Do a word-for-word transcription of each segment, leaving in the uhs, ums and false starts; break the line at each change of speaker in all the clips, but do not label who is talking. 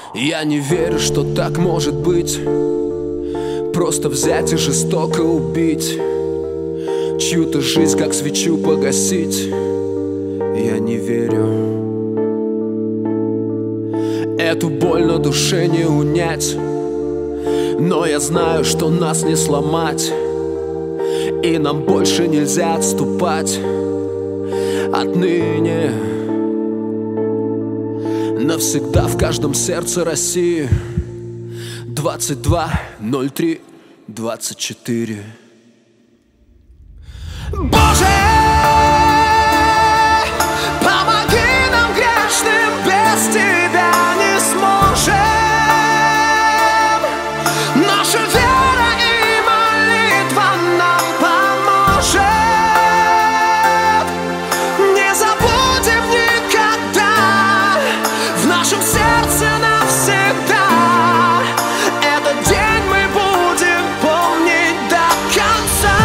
Я не верю, что так может быть. Просто взять и жестоко убить, чью-то жизнь, как свечу погасить. Я не верю. Эту боль на душе не унять, но я знаю, что нас не сломать, и нам больше нельзя отступать. Отныне навсегда в каждом сердце России. Двадцать два ноль три двадцать четыре. Боже, помоги нам, грешным, без Тебя не сможем. Наша вера и молитва нам поможет. Не забудем никогда, в нашем сердце навсегда. Этот день мы будем помнить до конца.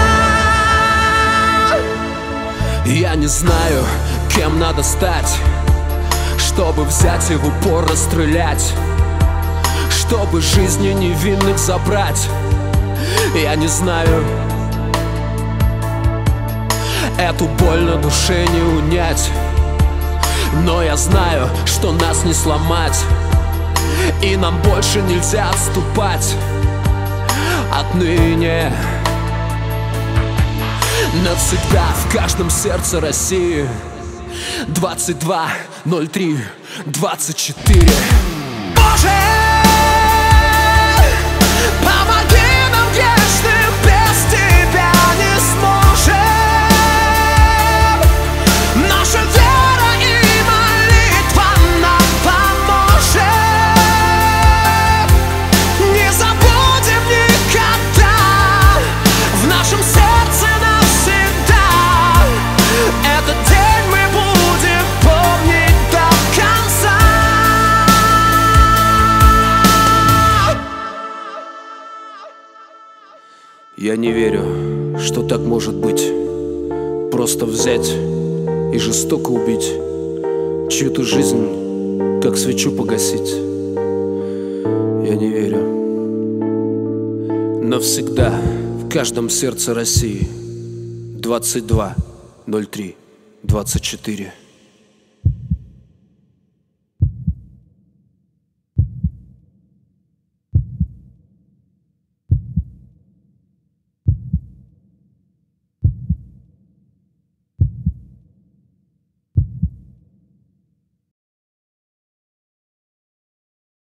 Я не знаю, кем надо стать, чтобы взять и в упор расстрелять, чтобы жизни невинных забрать. Я не знаю, эту боль на душе не унять, но я знаю, что нас не сломать, и нам больше нельзя отступать. Отныне навсегда в каждом сердце России. Двадцать два ноль три двадцать четыре. Боже, помоги нам, грешным, без Тебя не сможем. Наша вера и молитва нам поможет. Не забудем никогда, в нашем сердце навсегда. Этот день мы будем помнить до конца. Я не верю, что так может быть. Просто взять и жестоко убить, чью-то жизнь, как свечу погасить. Я не верю. Навсегда в каждом сердце России. Двадцать два ноль три двадцать четыре.